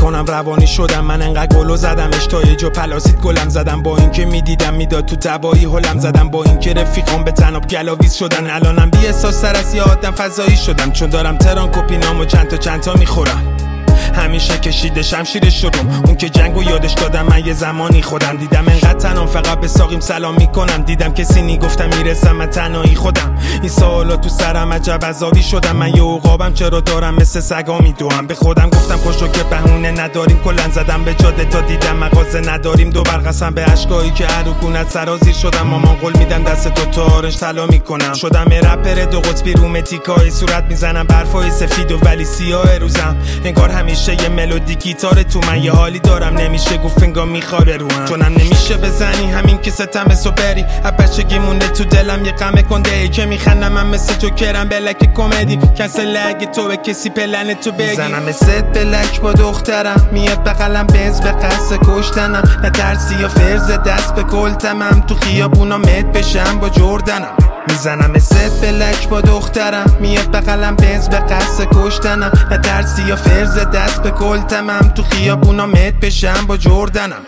کنم روانی شدم من انقدر گلو زدم تا یه جا پلاسید گلم زدم با اینکه میدیدم میداد تو تبایی هلم زدم با اینکه رفیقام به تناب گلاویز شدن الانم بی احساس تر از یه آدم فضایی شدم چون دارم تران کپینامو چند تا میخورم همیشه کشیده شمشیر شدم اون که جنگو یادش دادم من یه زمانی خودم دیدم انقدر تنام فقط به ساقیم سلام میکنم دیدم کسی نگفتم میرسم من تنهایی خودم این سوالا تو سرم عجب عذابی شدم من یه عقابم چرا دارم مثل سگا میدوام به خودم گفتم پشتو که بهونه نداریم کلن زدم به جاده تا دیدم مغازه نداریم دو برقصم به اشکایی که عروقونت سرازیر شدم مامان قول میدم دست تو تا آرنج طلا میکنم شدم رپر دو قطبی رومتیکای صورت میزنم برفای سفید و ولی سیاه روزم انگار همیشه یه ملودی گیتار تو من یه حالی دارم نمیشه گفت انگار میخواره روم چونم نمیشه بزنی همین که ستم سو بری بچگی مونده تو دلم یه غم کنده ای که میخندم من مثل جوکرم بلک کمدی کنسل اگه تو به کسی پلن تو بگی زنم ست بلک با دخترم میاد بغلم بنز به قصد کشتنم نه ترسی یا فرز دست به کلتمم تو خیابونا مد بشم با جردنم میزنم ست بلک با دخترم میاد بغلم بنز به قصد کشتنم نه ترسی یا فرز دست به کلتمم تو خیابونا مد بشم با جردنم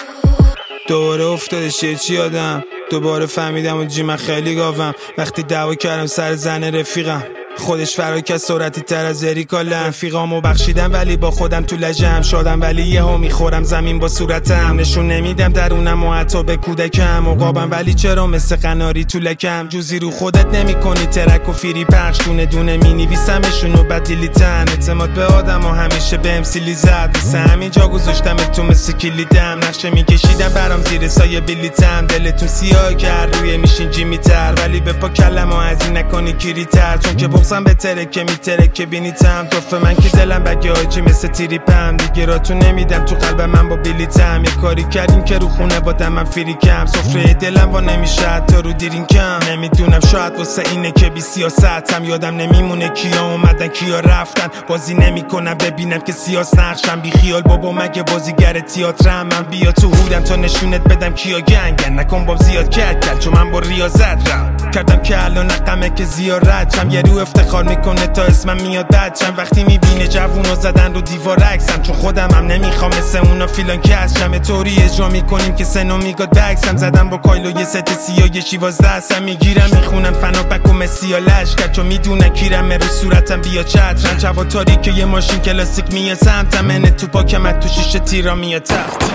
دوباره افتادش یه چی آدم دوباره فهمیدم و جی من خیلی گاوم وقتی دعوا کردم سر زن رفیقم خودش فراکت سرعتی تر از اریکالم رفیقامو بخشیدم ولی با خودم تو لجم شدم ولی یهو میخورم زمین با صورتم نشون نمیدم درونم و حتی به کودکم عقابم ولی چرا مثل قناری تو لکم جوزی رو خودت نمی کنی ترک و فیری پخش دونه دونه می نویسمشون و بعد دیلیتن اعتماد به آدم و همیشه بهم سیلی زد واسه همینجا گذاشتم تو مثل کلیدم نقشه میکشیدم برام زیر سایه بلیتم دلتون سیاه کرد روی میشین جیمی تر ولی به پا کلمو از این نکنی کیری تر چون که بغضم به ترکه میترکه بینیتم توفه من که دلم بگه آجی مثل تریپم دیگه راتون نمیدم تو قلب من با بلیتم یه کاری کردیم که رو خونه با دمم فریکم سفره دلم با نمیشه تا رو دیرینکم نمیدونم شاید واسه اینه که بی سیاستم یادم نمیمونه کیا اومدن کیا رفتن بازی نمیکنم ببینم که سیاس نقشم بی خیال بابا مگه بازیگر تئاترم من بیا تو هودم تا نشونت بدم کیا گنگن نکن باب زیاد کرد چون من با ریاضت رم کردم که الان رقمه که زیارت چم یه رو افتخار میکنه تا اسمم میاد بچم وقتی میبینه جوونا زدن رو دیوار عکسم چون خودم هم نمیخوام مثل اونا فیلان کشم طوری اجرا میکنیم که سنو میگاد بکسم زدم با کایلو یه ست سیاه یه شیواز دستم میگیرم میخونم فنا بک و مسی لشکر چون میدونن کیرم رو صورتم بیا چترن چوا تاریک یه ماشین کلاسیک میاد سمتم منه تو پاکمت تو شیشه تیرا میاد تخت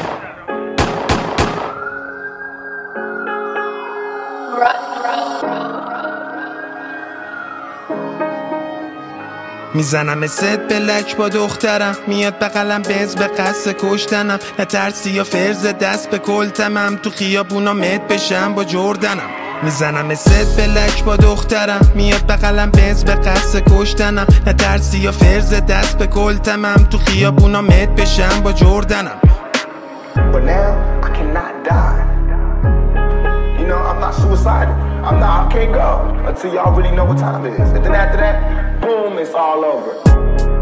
میزنم ست بلک با دخترم میاد بغلم بنز به قصد کشتنم نه ترسی یا فرز دست به کلتمم تو خیابونا مد بشم با جردنم میزنم ست بلک با دخترم میاد بغلم بنز به قصد کشتنم نه ترسی یا فرز دست به کلتمم تو خیابونا مد بشم با جردنم But now I cannot die. You know, I'm not suicidal. I can't go until y'all really know what time it is. And then after that, boom, it's all over.